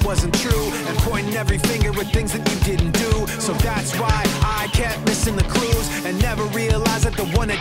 wasn't true, and pointing every finger at things that you didn't do. So that's why I kept missing the clues, and never realized that the one that